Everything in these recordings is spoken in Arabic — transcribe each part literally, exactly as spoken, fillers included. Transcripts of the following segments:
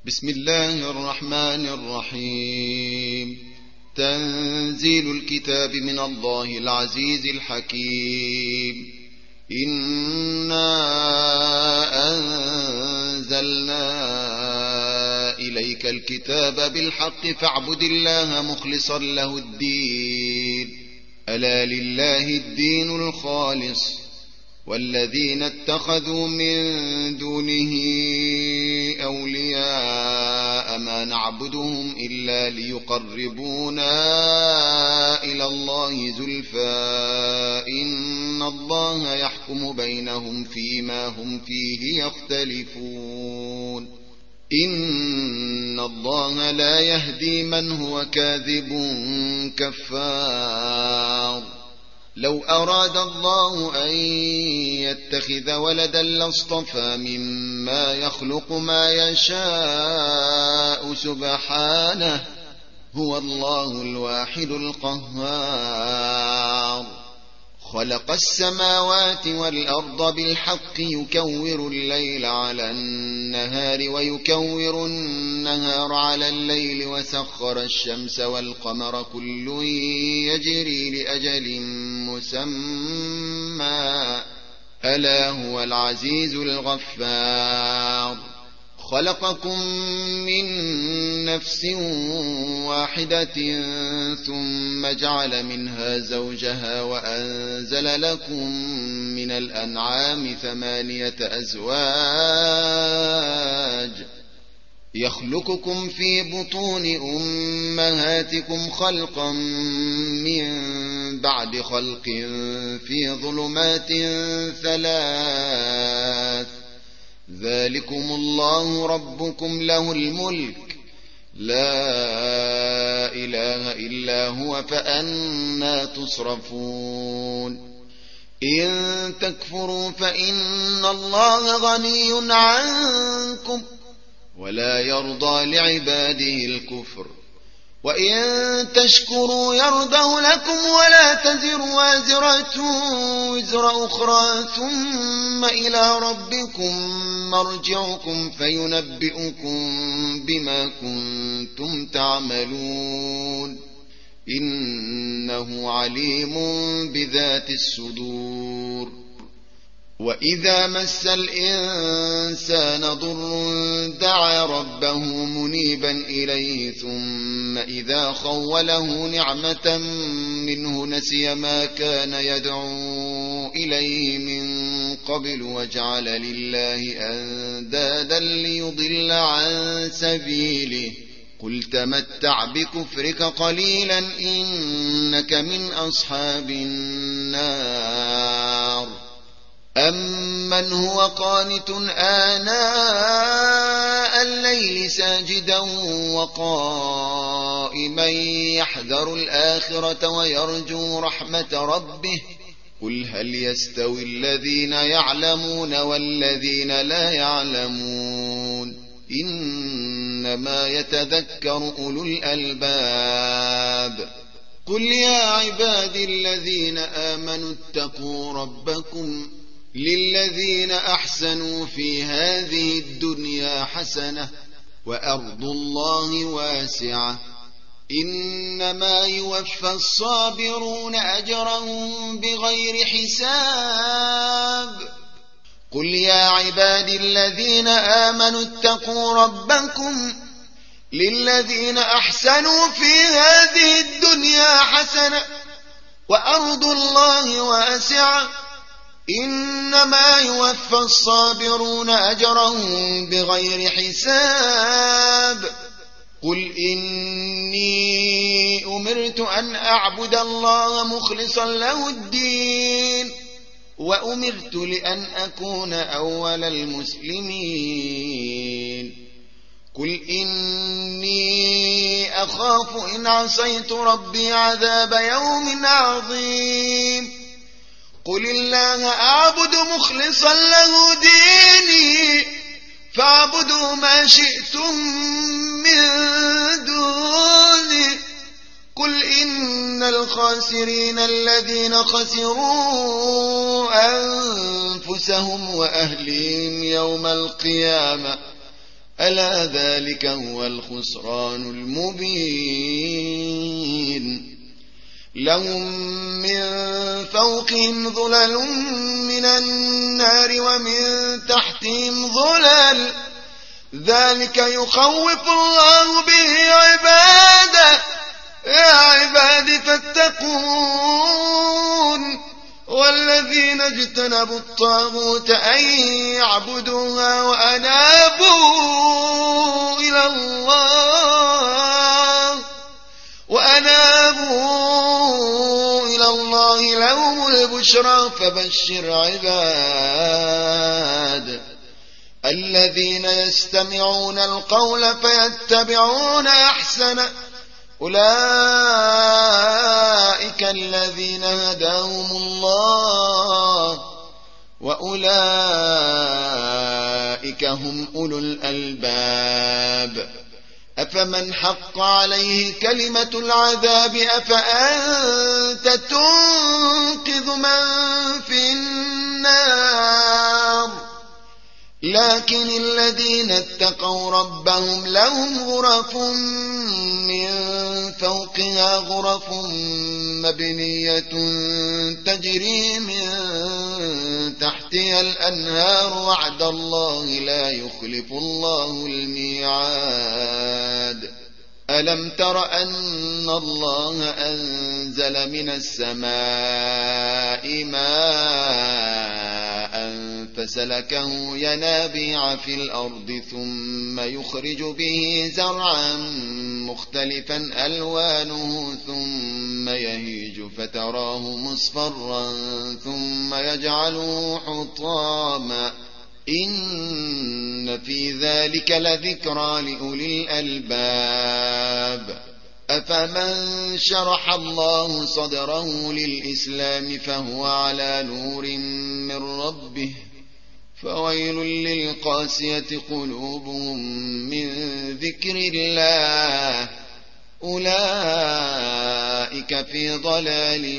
بسم الله الرحمن الرحيم. تنزيل الكتاب من الله العزيز الحكيم. إنا أنزلنا إليك الكتاب بالحق فاعبد الله مخلصا له الدين. ألا لله الدين الخالص والذين اتخذوا من دونه أولياء ما نعبدهم إلا ليقربونا إلى الله زلفى إن الله يحكم بينهم فيما هم فيه يختلفون. إن الله لا يهدي من هو كاذب كفار. لو أراد الله أن يتخذ ولدا لاصطفى مما يخلق ما يشاء سبحانه هو الله الواحد القهار. خلق السماوات والأرض بالحق يكور الليل على النهار ويكور النهار على الليل وسخر الشمس والقمر كل يجري لأجل مسمى ألا هو العزيز الغفار. خلقكم من نفس واحدة ثم جعل منها زوجها وأنزل لكم من الأنعام ثمانية أزواج يخلقكم في بطون أمهاتكم خلقا من بعد خلق في ظلمات ثلاث ذلكم الله ربكم له الملك لا إله إلا هو فأنى تصرفون. إن تكفروا فإن الله غني عنكم ولا يرضى لعباده الكفر وإن تشكروا يرضه لكم ولا تزر وازرة وزر أخرى ثم إلى ربكم مرجعكم فينبئكم بما كنتم تعملون إنه عليم بذات الصدور. وإذا مس الإنسان ضر دعا ربه منيبا إليه ثم إذا خوله نعمة منه نسي ما كان يدعو إليه من قبل وجعل لله أندادا ليضل عن سبيله قل تمتع بكفرك قليلا إنك من أصحاب النار. أمن هو قانت آناء الليل ساجدا وقائما يحذر الآخرة ويرجو رحمة ربه قل هل يستوي الذين يعلمون والذين لا يعلمون إنما يتذكر أولو الألباب. قل يا عبادي الذين آمنوا اتقوا ربكم للذين أحسنوا في هذه الدنيا حسنة وأرض الله واسعة إنما يوفى الصابرون أجرهم بغير حساب. قل يا عبادي الذين آمنوا اتقوا ربكم للذين أحسنوا في هذه الدنيا حسنة وأرض الله واسعة إنما يوفى الصابرون أجرهم بغير حساب. قل إني أمرت أن أعبد الله مخلصا له الدين وأمرت لأن أكون أول المسلمين. قل إني أخاف إن عصيت ربي عذاب يوم عظيم. قل الله أعبد مخلصا له ديني فاعبدوا ما شئتم من دوني. قل إن الخاسرين الذين خسروا أنفسهم وأهليهم يوم القيامة ألا ذلك هو الخسران المبين لهم من فوقهم ظلل من النار ومن تحتهم ظلل ذلك يخوف الله به عباده يا عباد فاتقون والذين اجتنبوا الطاغوت أن يعبدوها وأنابوا إلى الله وأنابوا إلى الله لهم البشرى فبشر عباد الذين يستمعون القول فيتبعون أحسنه أولئك الذين هداهم الله وأولئك هم أولو الألباب أفمن حق عليه كلمة العذاب أفأنت تنقذ من في النار لكن الذين اتقوا ربهم لهم غرف من فوقها غرف مبنية تجري من تحتها الأنهار وعد الله لا يخلف الله الميعاد ألم تر أن الله أنزل من السماء ماء فسلكه ينابيع في الأرض ثم يخرج به زرعا مختلفا ألوانه ثم يهيج فتراه مصفرا ثم يجعله حطاما إن في ذلك لذكرى لأولي الألباب أفمن شرح الله صدره للإسلام فهو على نور من ربه فويل للقاسية قلوبهم من ذكر الله أولئك في ضلال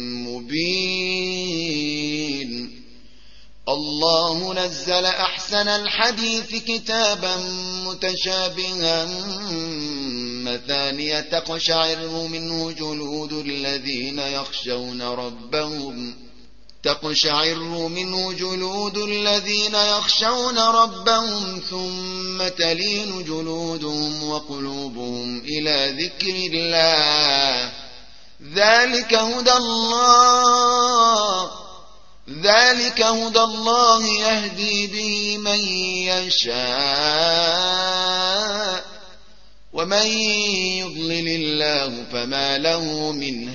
مبين الله نزل أحسن الحديث كتابا متشابها مثانية تقشعر منه جلود الذين يخشون ربهم تقشعر منه جلود الذين يخشون ربهم ثم تلين جلودهم وقلوبهم إلى ذكر الله ذلك هدى الله ذلك هدى الله يهدي به من يشاء ومن يضلل الله فما له من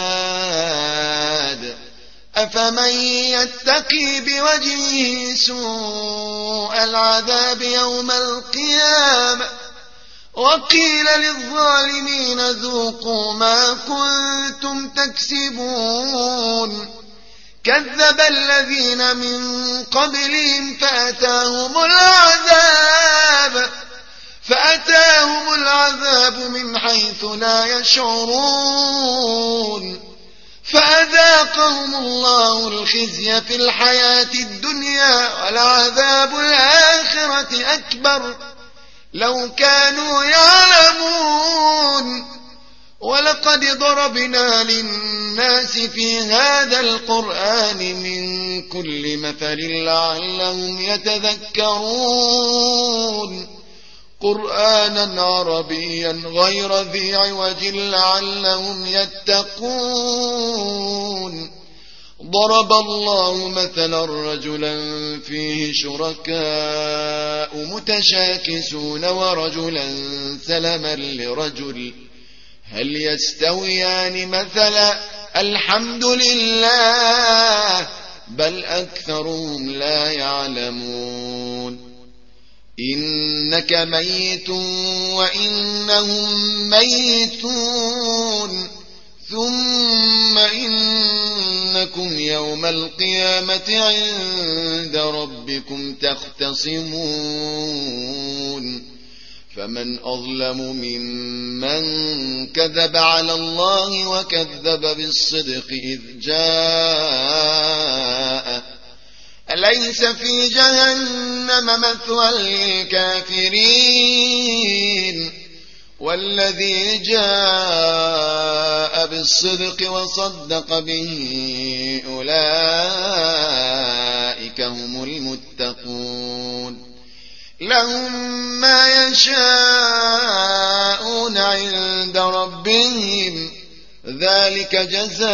هاد أفمن يتقي بوجهه سوء العذاب يوم القيامة وقيل للظالمين ذوقوا ما كنتم تكسبون كذب الذين من قبلهم فأتاهم العذاب فأتاهم العذاب من حيث لا يشعرون فأذاقهم الله الخزي في الحياة الدنيا ولعذاب الآخرة أكبر لو كانوا يعلمون ولقد ضربنا للناس في هذا القرآن من كل مثل لعلهم يتذكرون قرآنا عربيا غير ذي عوج لعلهم يتقون ضرب الله مثلا رجلا فيه شركاء متشاكسون ورجلا سلما لرجل هل يستويان مثلا الحمد لله بل أكثرهم لا يعلمون إنك ميت وإنهم ميتون ثم إنكم يوم القيامة عند ربكم تختصمون فمن أظلم ممن كذب على الله وكذب بالصدق إذ جاءه أليس في جهنم مثوى للكافرين والذي جاء بالصدق وصدق به أولئك هم المتقون لهم ما يشاءون عند ربهم ذلك جزاء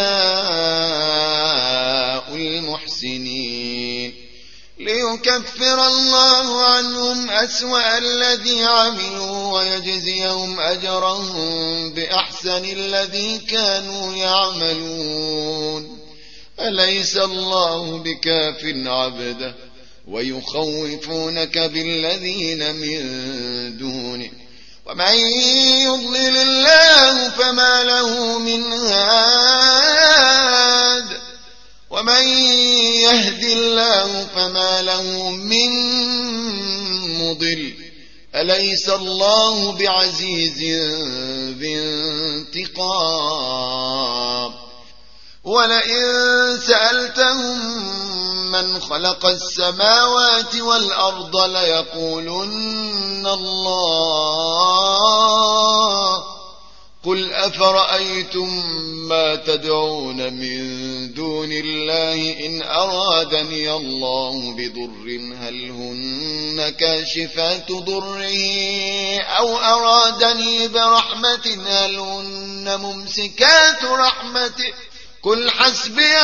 المحسنين ليكفر الله عنهم أسوأ الذي عملوا ويجزيهم أجرهم بأحسن الذي كانوا يعملون أليس الله بكاف عبده ويخوفونك بالذين من دونه ومن يضلل الله فما له من هاد ومن يهد الله فما له من مضل أليس الله بعزيز ذي انتقام ولئن سألتهم من خلق السماوات والأرض ليقولن الله قل أفرأيتم ما تدعون من دون الله إن أرادني الله بضر هل هن كاشفات ضره أو أرادني برحمة هل هن ممسكات رحمته قل حسبي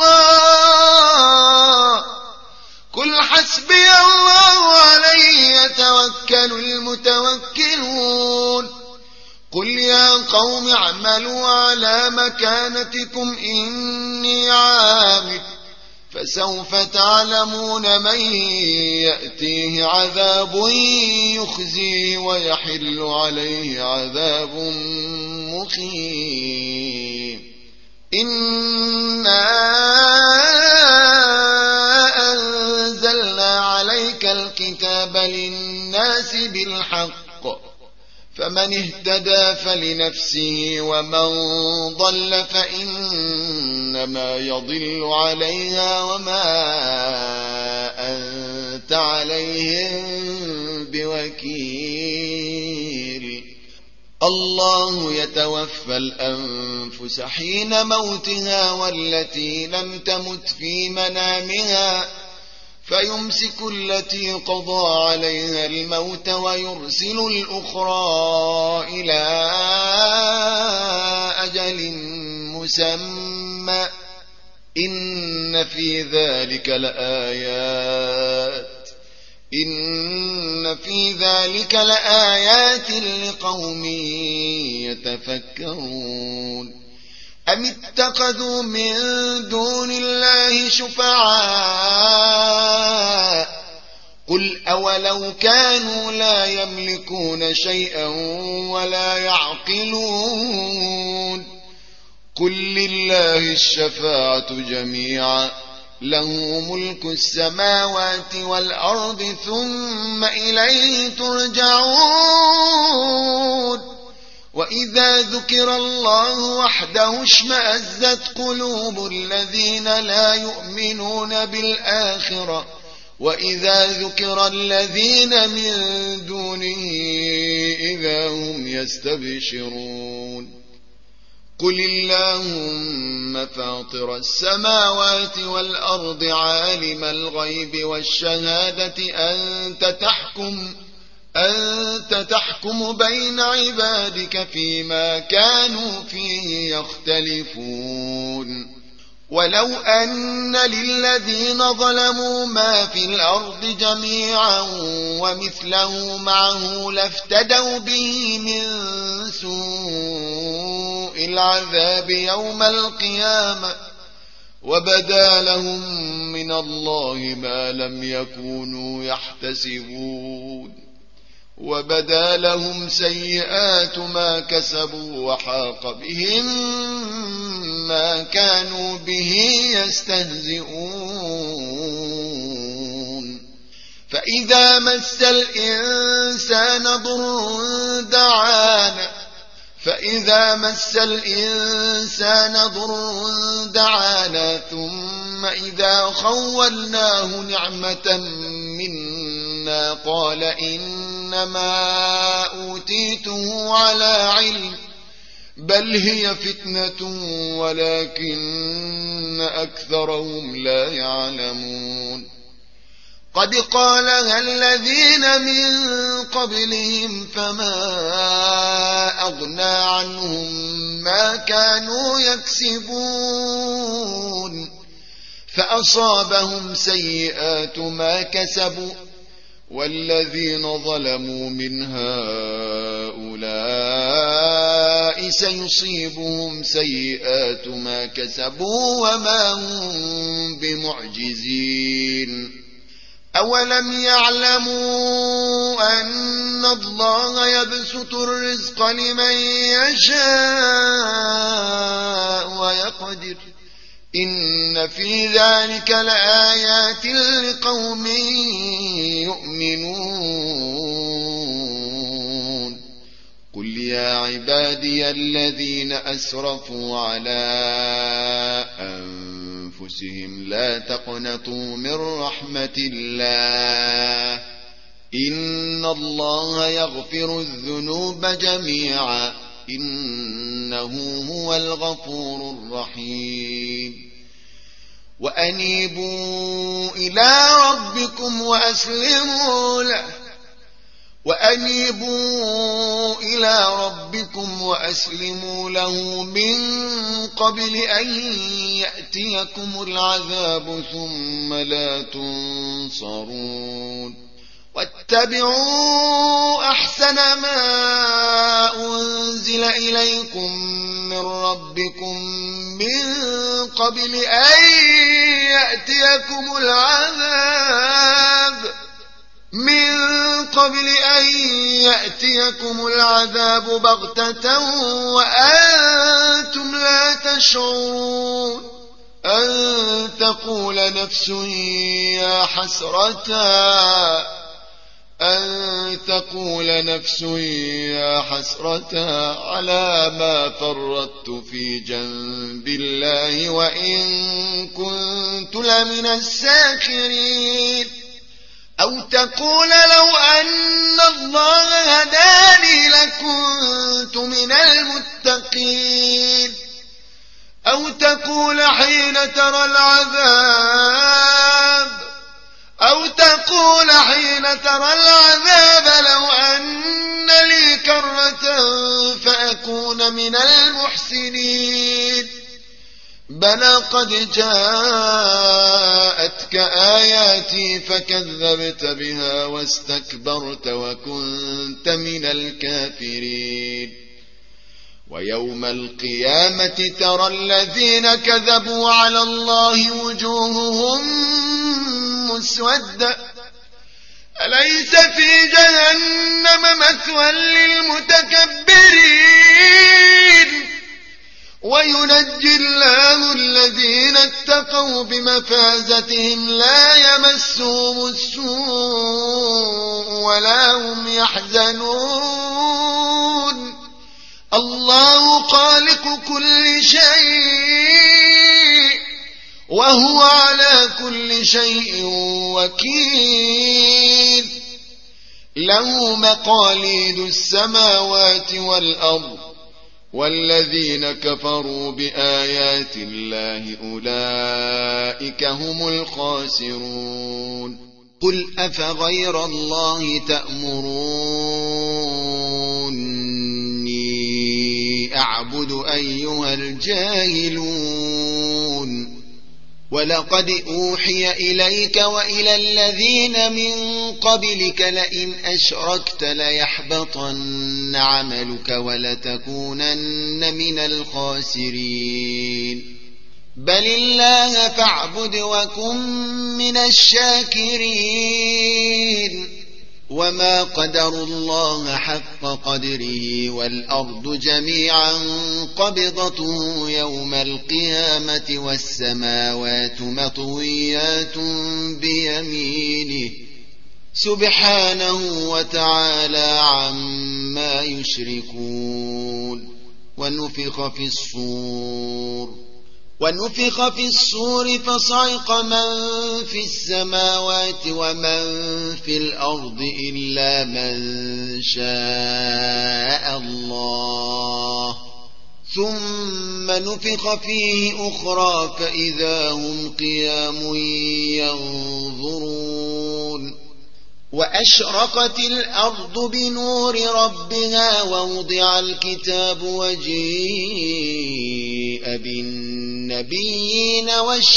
الله قل حسبي الله عليه يتوكل المتوكلون قل يا قوم اعملوا على مكانتكم إني عامل فسوف تعلمون من يأتيه عذاب يخزيه ويحل عليه عذاب مقيم إنا أنزلنا عليك الكتاب للناس بالحق فمن اهتدى فلنفسه ومن ضل فإنما يضل عليها وما أنت عليهم بوكيل الله يتوفى الأنفس حين موتها والتي لم تمت في منامها فيمسك التي قضى عليها الموت ويرسل الأخرى إلى أجل مسمى إن في ذلك لآيات إن في ذلك لآيات لقوم يتفكرون أم اتخذوا من دون الله شفعاء قل أولو كانوا لا يملكون شيئا ولا يعقلون قل لله الشفاعة جميعا له ملك السماوات والأرض ثم إليه ترجعون وإذا ذكر الله وحده اشمأزت قلوب الذين لا يؤمنون بالآخرة وإذا ذكر الذين من دونه إذا هم يستبشرون قل اللهم فاطر السماوات والأرض عالم الغيب والشهادة أنت تحكم أنت تحكم بين عبادك فيما كانوا فيه يختلفون ولو أن للذين ظلموا ما في الأرض جميعا ومثله معه لافتدوا به من سوء العذاب يوم القيامة وبدا لهم من الله ما لم يكونوا يحتسبون وبدا لهم سيئات ما كسبوا وحاق بهم ما كانوا به يستهزئون فإذا مس الإنسان ضر دعانا وإذا مس الإنسان ضر دعانا ثم إذا خولناه نعمة منا قال إنما أوتيته على علم بل هي فتنة ولكن أكثرهم لا يعلمون قد قالها الذين من قبلهم فما أغنى عنهم ما كانوا يكسبون فأصابهم سيئات ما كسبوا والذين ظلموا من هؤلاء سيصيبهم سيئات ما كسبوا وما هم بمعجزين أولم يعلموا أن الله يبسط الرزق لمن يشاء ويقدر إن في ذلك لآيات لقوم يؤمنون قل يا عبادي الذين أسرفوا على أنفسهم لا تقنطوا من رحمة الله إن الله يغفر الذنوب جميعا إنه هو الغفور الرحيم وأنيبوا إلى ربكم وأسلموا له وأنيبوا إلى ربكم وأسلموا له من قبل أن يأتيكم العذاب ثم لا تنصرون واتبعوا أحسن ما أنزل إليكم من ربكم من قبل أن يأتيكم العذاب من قبل أن يأتيكم العذاب بغتة وأنتم لا تشعرون أن تقول نفس يا حسرتا أن تقول نفس يا حسرتا على ما فرطت في جنب الله وإن كنت لمن الساخرين أو تقول لو أن الله هداني لكنت من المتقين أو تقول حين ترى العذاب أو تقول حين ترى العذاب لو أن لي كرة فأكون من المحسنين بلى قد جاءتك آياتي فكذبت بها واستكبرت وكنت من الكافرين ويوم القيامة ترى الذين كذبوا على الله وجوههم مسودة أليس في جهنم مثوى للمتكبرين وينجي الله الذين اتقوا بمفازتهم لا يمسهم السوء ولا هم يحزنون الله خالق كل شيء وهو على كل شيء وكيل له مقاليد السماوات والأرض والذين كفروا بآيات الله أولئك هم الخاسرون قل أفغير الله تأمروني أعبد أيها الجاهلون ولقد أوحي إليك وإلى الذين من قبلك لئن أشركت ليحبطن عملك ولتكونن من الخاسرين بل الله فاعبد وكن من الشاكرين وما قدروا الله حق قدره والأرض جميعا قبضته يوم القيامة والسماوات مطويات بيمينه سبحانه وتعالى عما يشركون ونفخ في الصور ونفخ في الصور فصعق من في السماوات ومن في الأرض إلا من شاء الله ثم نفخ فيه أخرى فإذا هم قيام ينظرون وأشرقت الأرض بنور ربها ووضع الكتاب وجيء بالنبيين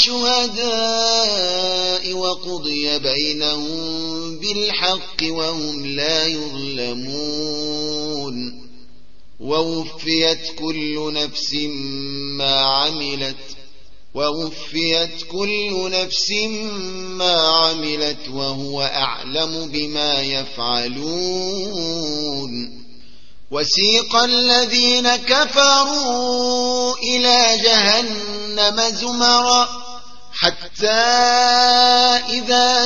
والشهداء وقضي بينهم بالحق وهم لا يظلمون ووفيت كل نفس ما عملت ووفيت كل نفس ما عملت وهو أعلم بما يفعلون وسيق الذين كفروا إلى جهنم زمرا حتى إذا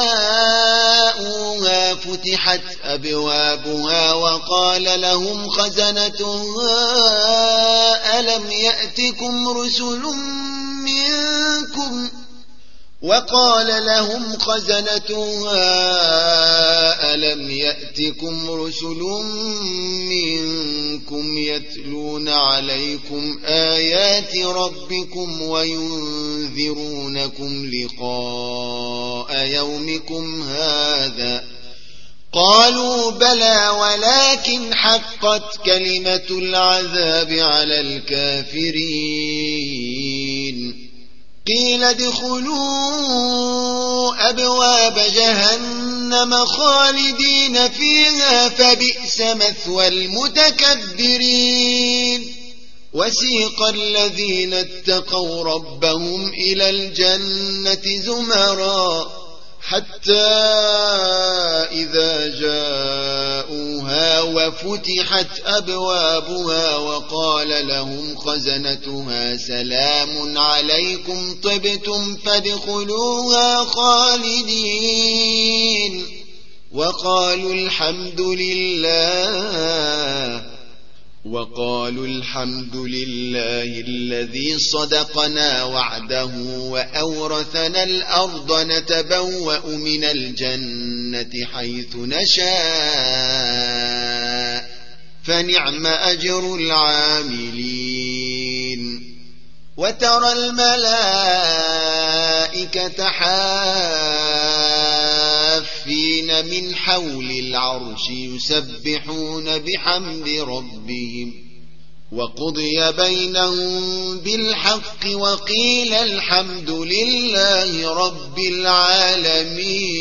جاءوها فتحت أبوابها وقال لهم خزنتها ألم يأتكم رسل منكم وقال لهم خزنتها ألم يأتكم رسل منكم يتلون عليكم آيات ربكم وينذرونكم لقاء يومكم هذا قالوا بلى ولكن حقت كلمة العذاب على الكافرين قيل ادخلوا أبواب جهنم خالدين فيها فبئس مثوى المتكبرين وسيق الذين اتقوا ربهم إلى الجنة زمرا حتى إذا جاءوها وفتحت أبوابها وقال لهم خزنتها سلام عليكم طبتم فادخلوها خالدين وقالوا الحمد لله وقالوا الحمد لله الذي صدقنا وعده وأورثنا الأرض نتبوأ من الجنة حيث نشاء فنعم أجر العاملين وترى الملائكة حافين من حول العرش يسبحون بحمد ربهم وقضي بينهم بالحق وقيل الحمد لله رب العالمين.